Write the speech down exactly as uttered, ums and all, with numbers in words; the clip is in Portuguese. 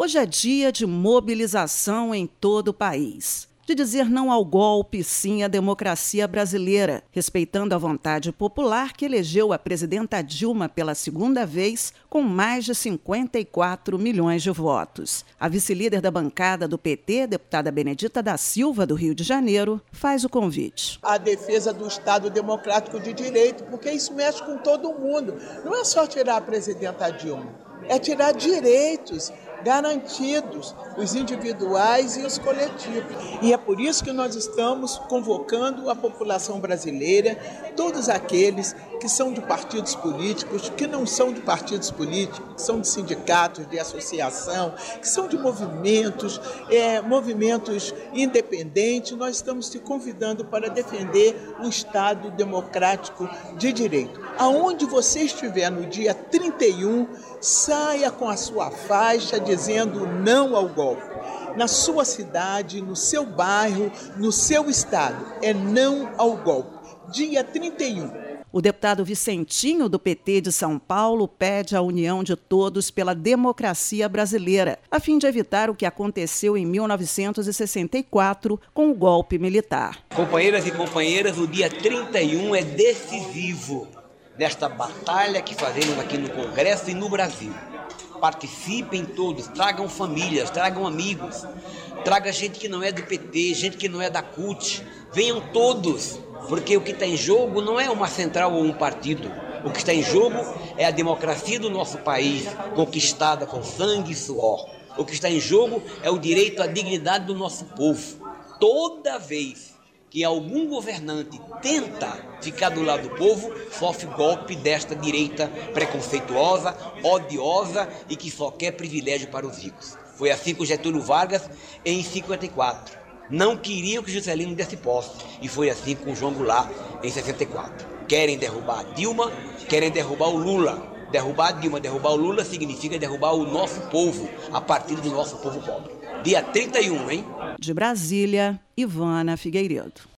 Hoje é dia de mobilização em todo o país. De dizer não ao golpe, sim à democracia brasileira, respeitando a vontade popular que elegeu a presidenta Dilma pela segunda vez, com mais de cinquenta e quatro milhões de votos. A vice-líder da bancada do P T, deputada Benedita da Silva, do Rio de Janeiro, faz o convite. A defesa do Estado Democrático de Direito, porque isso mexe com todo mundo. Não é só tirar a presidenta Dilma, é tirar direitos garantidos, os individuais e os coletivos. E é por isso que nós estamos convocando a população brasileira, todos aqueles que são de partidos políticos, que não são de partidos políticos, que são de sindicatos, de associação, que são de movimentos, é, movimentos independentes. Nós estamos te convidando para defender um Estado democrático de direito. Aonde você estiver no dia trinta e um, saia com a sua faixa dizendo não ao golpe. Na sua cidade, no seu bairro, no seu estado, é não ao golpe. Dia trinta e um. O deputado Vicentinho, do P T de São Paulo, pede a união de todos pela democracia brasileira, a fim de evitar o que aconteceu em mil novecentos e sessenta e quatro com o golpe militar. Companheiras e companheiras, o dia trinta e um é decisivo nesta batalha que fazemos aqui no Congresso e no Brasil. Participem todos, tragam famílias, tragam amigos, traga gente que não é do P T, gente que não é da C U T, venham todos, porque o que está em jogo não é uma central ou um partido, o que está em jogo é a democracia do nosso país, conquistada com sangue e suor. O que está em jogo é o direito à dignidade do nosso povo. Toda vez que algum governante tenta ficar do lado do povo, sofre golpe desta direita preconceituosa, odiosa e que só quer privilégio para os ricos. Foi assim com Getúlio Vargas em cinquenta e quatro. Não queriam que Juscelino desse posse. E foi assim com João Goulart em sessenta e quatro. Querem derrubar a Dilma, querem derrubar o Lula. Derrubar a Dilma, derrubar o Lula significa derrubar o nosso povo, a partir do nosso povo pobre. Dia trinta e um, hein? De Brasília, Ivana Figueiredo.